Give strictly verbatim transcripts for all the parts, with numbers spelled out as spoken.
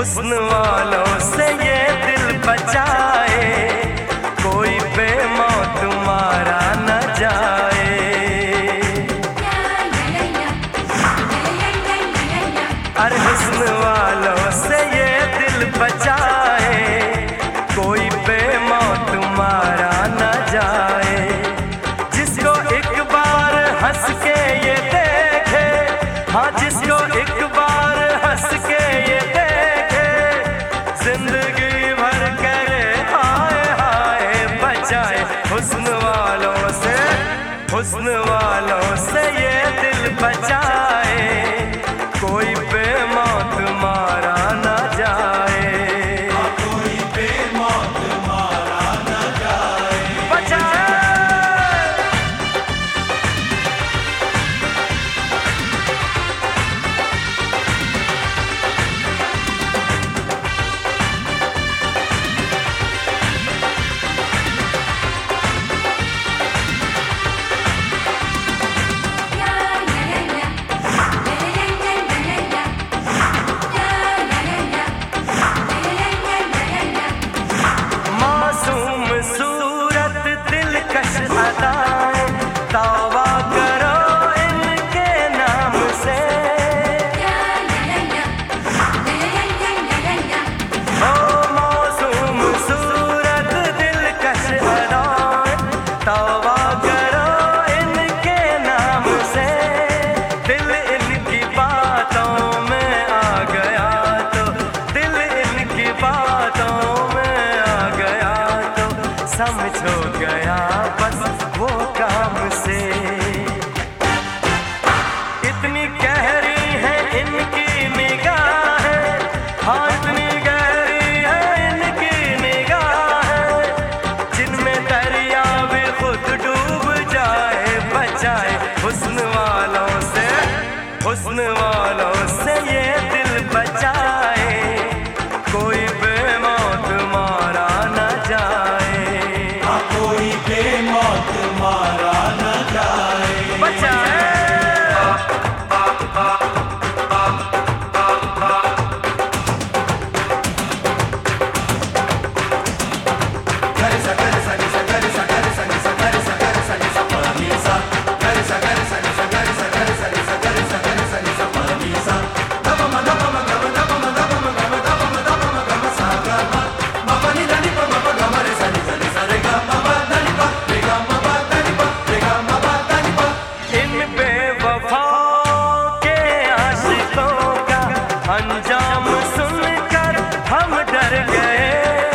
हुस्न वालों से ये दिल बचाए, कोई बेमौत मारा न जाए। अरे हुस्न वालों से ये दिल बचाए, कोई बेमौत मारा न जाए। जिसको एक बार हंस के ये देखे, हाँ जिसको एक बार हंस के ये देखे, जिंदगी भर करे हाय हाय बचाए। हुस्न वालों से, हुस्न वालों से ये दिल बचाए, कोई बेमौत मारा न जाए। कोई बेमौत मारा न जाए। बचाए। दावा करो इनके नाम से, ओ मौसूम सूरत दिलकश अदाएं, दावा करो इनके नाम से। दिल इनकी बातों में आ गया तो, दिल इनकी बातों में आ गया तो, समझो गया बस वो काम से। इतनी गहरी है इनकी निगाहें, हाँ इतनी गहरी है इनकी निगाहें, जिनमें दरिया भी खुद डूब जाए। बचाए हुस्न वालों से, हुस्न वालों से ये दिल बचाए, कोई बेमौत मारा न जाए। कोई बेमौत मारा न जाए। बचाए। अंजाम सुनकर हम डर गए,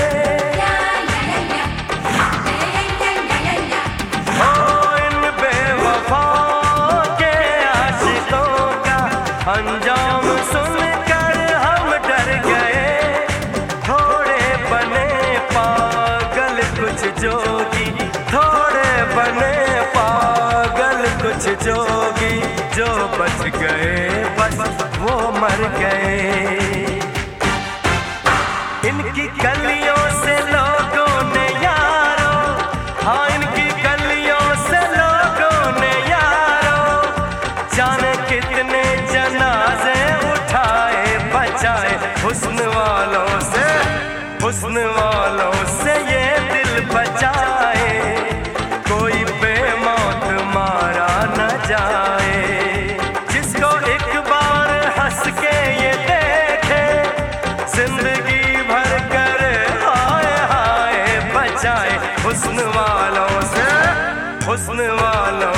ओ इन बेवफाओं के आशिकों का अंजाम सुनकर हम डर गए। थोड़े बने पागल कुछ जोगी, थोड़े बने पागल कुछ जोगी, जो बच गए बस वो मर गए। इनकी गलियों से लोगों ने यारो, हाँ इनकी गलियों से लोगों ने यारो, जाने कितने जनाजे उठाए। बचाए हुस्न वालों से, हुस्न वालों से ये दिल बचाए, कोई बेमौत मारा न जाए। जिसको एक बार हंस के ये देखे, जिंदगी भर करे हाय हाय बचाए। हुस्न वालों से, हुस्न वालों